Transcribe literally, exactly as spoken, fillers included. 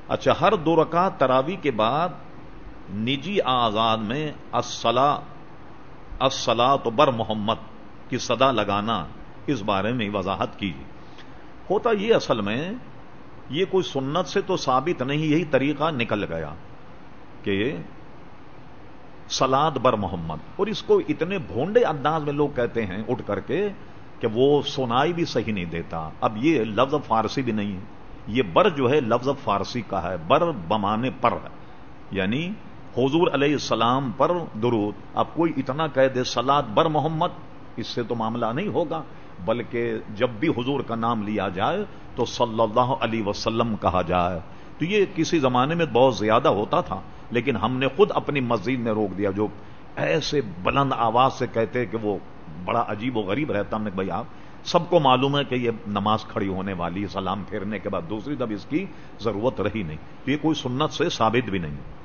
اچھا، ہر دو رکعت تراوی کے بعد نجی آزاد میں الصلاۃ الصلاۃ بر محمد کی صدا لگانا، اس بارے میں وضاحت کیجیے۔ ہوتا یہ اصل میں یہ کوئی سنت سے تو ثابت نہیں، یہی طریقہ نکل گیا کہ صلاۃ بر محمد، اور اس کو اتنے بھونڈے انداز میں لوگ کہتے ہیں اٹھ کر کے کہ وہ سنائی بھی صحیح نہیں دیتا۔ اب یہ لفظ فارسی بھی نہیں ہے، یہ بر جو ہے لفظ فارسی کا ہے، بر بمانے پر ہے، یعنی حضور علیہ السلام پر درود۔ اب کوئی اتنا کہہ دے صلاۃ بر محمد، اس سے تو معاملہ نہیں ہوگا، بلکہ جب بھی حضور کا نام لیا جائے تو صلی اللہ علیہ وسلم کہا جائے۔ تو یہ کسی زمانے میں بہت زیادہ ہوتا تھا، لیکن ہم نے خود اپنی مسجد میں روک دیا۔ جو ایسے بلند آواز سے کہتے کہ وہ بڑا عجیب و غریب رہتا، ہم نے بھائی آپ سب کو معلوم ہے کہ یہ نماز کھڑی ہونے والی، سلام پھیرنے کے بعد دوسری دفعہ اس کی ضرورت رہی نہیں، تو یہ کوئی سنت سے ثابت بھی نہیں۔